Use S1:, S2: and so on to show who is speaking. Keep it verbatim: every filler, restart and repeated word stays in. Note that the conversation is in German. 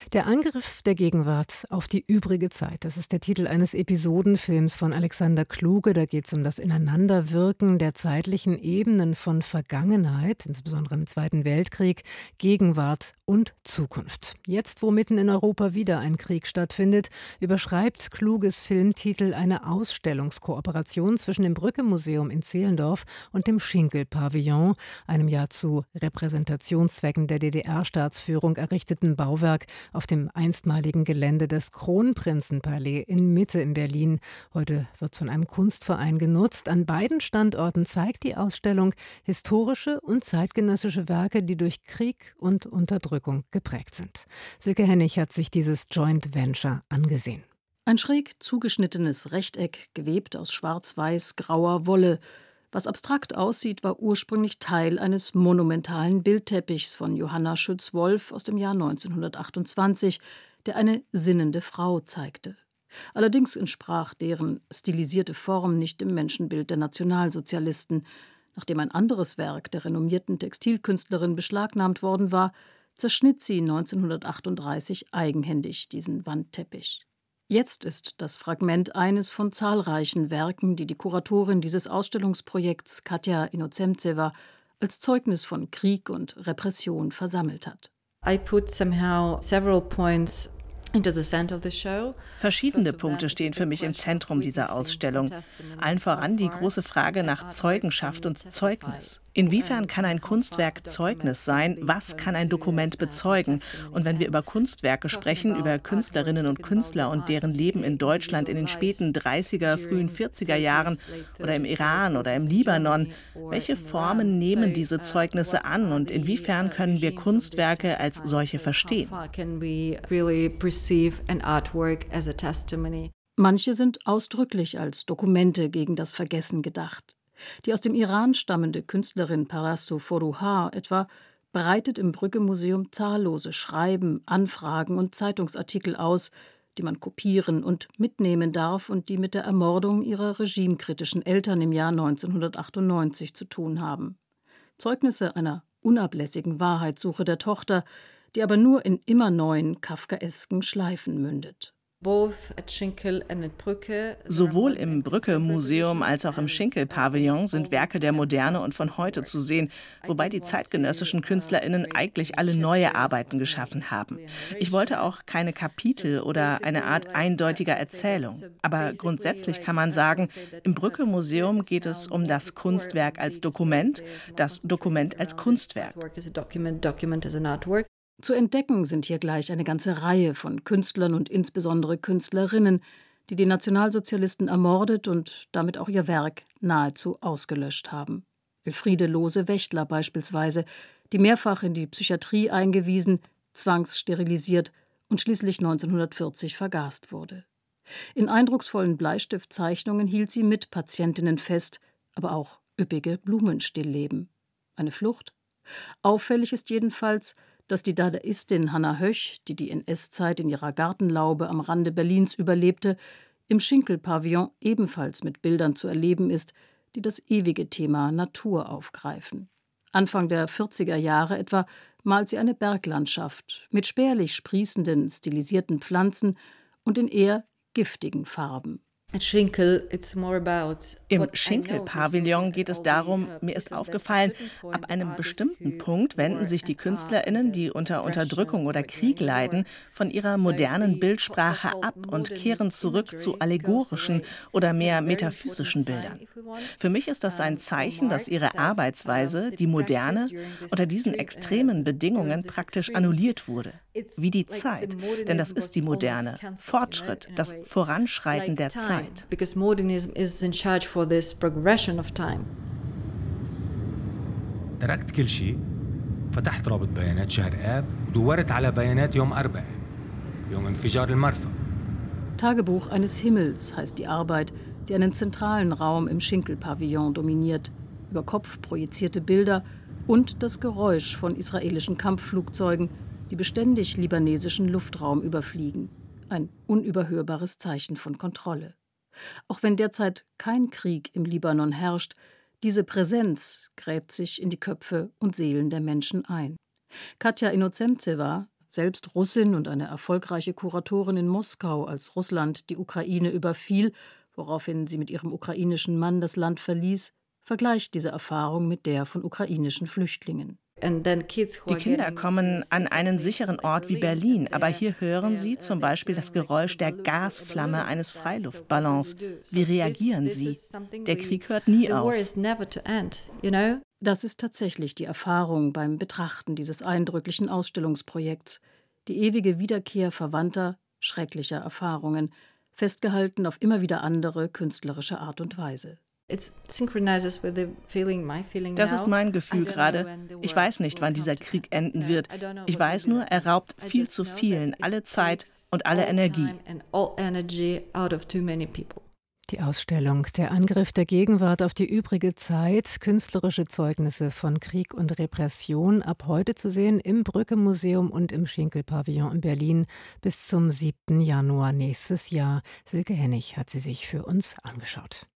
S1: Der Angriff der Gegenwart auf die übrige Zeit. Das ist der Titel eines Episodenfilms von Alexander Kluge. Da geht es um das Ineinanderwirken der zeitlichen Ebenen von Vergangenheit, insbesondere im Zweiten Weltkrieg, Gegenwart und Zukunft. Jetzt, wo mitten in Europa wieder ein Krieg stattfindet, überschreibt Kluges Filmtitel eine Ausstellungskooperation zwischen dem Brücke-Museum in Zehlendorf und dem Schinkel-Pavillon, einem ja zu Repräsentationszwecken der D D R-Staatsführung errichteten Bauwerk auf dem einstmaligen Gelände des Kronprinzenpalais in Mitte in Berlin. Heute wird von einem Kunstverein genutzt. An beiden Standorten zeigt die Ausstellung historische und zeitgenössische Werke, die durch Krieg und Unterdrückung geprägt sind. Silke Hennig hat sich dieses Joint Venture angesehen.
S2: Ein schräg zugeschnittenes Rechteck, gewebt aus schwarz-weiß-grauer Wolle. Was abstrakt aussieht, war ursprünglich Teil eines monumentalen Bildteppichs von Johanna Schütz-Wolff aus dem Jahr neunzehnhundertachtundzwanzig, der eine sinnende Frau zeigte. Allerdings entsprach deren stilisierte Form nicht dem Menschenbild der Nationalsozialisten. Nachdem ein anderes Werk der renommierten Textilkünstlerin beschlagnahmt worden war, zerschnitt sie neunzehnhundertachtunddreißig eigenhändig diesen Wandteppich. Jetzt ist das Fragment eines von zahlreichen Werken, die die Kuratorin dieses Ausstellungsprojekts Katja Inozemtseva als Zeugnis von Krieg und Repression versammelt hat.
S3: I put somehow several points into the center of the show.
S4: Verschiedene Punkte stehen für mich im Zentrum dieser Ausstellung. Allen voran die große Frage nach Zeugenschaft und Zeugnis. Inwiefern kann ein Kunstwerk Zeugnis sein? Was kann ein Dokument bezeugen? Und wenn wir über Kunstwerke sprechen, über Künstlerinnen und Künstler und deren Leben in Deutschland in den späten dreißiger, frühen vierziger Jahren oder im Iran oder im Libanon, welche Formen nehmen diese Zeugnisse an und inwiefern können wir Kunstwerke als solche verstehen?
S2: Manche sind ausdrücklich als Dokumente gegen das Vergessen gedacht. Die aus dem Iran stammende Künstlerin Parastu Forouhar etwa breitet im Brücke-Museum zahllose Schreiben, Anfragen und Zeitungsartikel aus, die man kopieren und mitnehmen darf und die mit der Ermordung ihrer regimekritischen Eltern im Jahr neunzehnhundertachtundneunzig zu tun haben. Zeugnisse einer unablässigen Wahrheitssuche der Tochter, die aber nur in immer neuen kafkaesken Schleifen mündet.
S4: Sowohl im Brücke-Museum als auch im Schinkel-Pavillon sind Werke der Moderne und von heute zu sehen, wobei die zeitgenössischen KünstlerInnen eigentlich alle neue Arbeiten geschaffen haben. Ich wollte auch keine Kapitel oder eine Art eindeutiger Erzählung. Aber grundsätzlich kann man sagen, im Brücke-Museum geht es um das Kunstwerk als Dokument, das Dokument als Kunstwerk.
S2: Zu entdecken sind hier gleich eine ganze Reihe von Künstlern und insbesondere Künstlerinnen, die die Nationalsozialisten ermordet und damit auch ihr Werk nahezu ausgelöscht haben. Elfriede Lohse-Wächtler beispielsweise, die mehrfach in die Psychiatrie eingewiesen, zwangssterilisiert und schließlich neunzehnhundertvierzig vergast wurde. In eindrucksvollen Bleistiftzeichnungen hielt sie mit Patientinnen fest, aber auch üppige Blumenstillleben. Eine Flucht? Auffällig ist jedenfalls, dass die Dadaistin Hannah Höch, die die N S-Zeit in ihrer Gartenlaube am Rande Berlins überlebte, im Schinkel-Pavillon ebenfalls mit Bildern zu erleben ist, die das ewige Thema Natur aufgreifen. Anfang der vierziger Jahre etwa malt sie eine Berglandschaft mit spärlich sprießenden, stilisierten Pflanzen und in eher giftigen Farben.
S4: Im Schinkel-Pavillon geht es darum, mir ist aufgefallen, ab einem bestimmten Punkt wenden sich die KünstlerInnen, die unter Unterdrückung oder Krieg leiden, von ihrer modernen Bildsprache ab und kehren zurück zu allegorischen oder mehr metaphysischen Bildern. Für mich ist das ein Zeichen, dass ihre Arbeitsweise, die moderne, unter diesen extremen Bedingungen praktisch annulliert wurde. Wie die Zeit, denn das ist die Moderne, Fortschritt, das Voranschreiten der Zeit.
S3: Because modernism is in charge for this progression of time.
S5: تركت كل شيء فتحت رابط بيانات شهر آب ودورت على بيانات يوم أربعة يوم انفجار المرفأ.
S2: Tagebuch eines Himmels heißt die Arbeit, die einen zentralen Raum im Schinkel-Pavillon dominiert. Über Kopf projizierte Bilder und das Geräusch von israelischen Kampfflugzeugen, die beständig libanesischen Luftraum überfliegen. Ein unüberhörbares Zeichen von Kontrolle. Auch wenn derzeit kein Krieg im Libanon herrscht, diese Präsenz gräbt sich in die Köpfe und Seelen der Menschen ein. Katja Inozemtseva selbst Russin und eine erfolgreiche Kuratorin in Moskau, als Russland die Ukraine überfiel, woraufhin sie mit ihrem ukrainischen Mann das Land verließ, vergleicht diese Erfahrung mit der von ukrainischen Flüchtlingen.
S4: Die Kinder kommen an einen sicheren Ort wie Berlin, aber hier hören sie zum Beispiel das Geräusch der Gasflamme eines Freiluftballons. Wie reagieren sie? Der Krieg hört nie auf.
S2: Das ist tatsächlich die Erfahrung beim Betrachten dieses eindrücklichen Ausstellungsprojekts. Die ewige Wiederkehr verwandter, schrecklicher Erfahrungen, festgehalten auf immer wieder andere künstlerische Art und Weise.
S4: Das ist mein Gefühl gerade. Ich weiß nicht, wann dieser Krieg enden wird. Ich weiß nur, er raubt viel zu vielen alle Zeit und alle Energie.
S1: Die Ausstellung »Der Angriff der Gegenwart auf die übrige Zeit. Künstlerische Zeugnisse von Krieg und Repression« ab heute zu sehen im Brücke-Museum und im Schinkel-Pavillon in Berlin bis zum siebten Januar nächstes Jahr. Silke Hennig hat sie sich für uns angeschaut.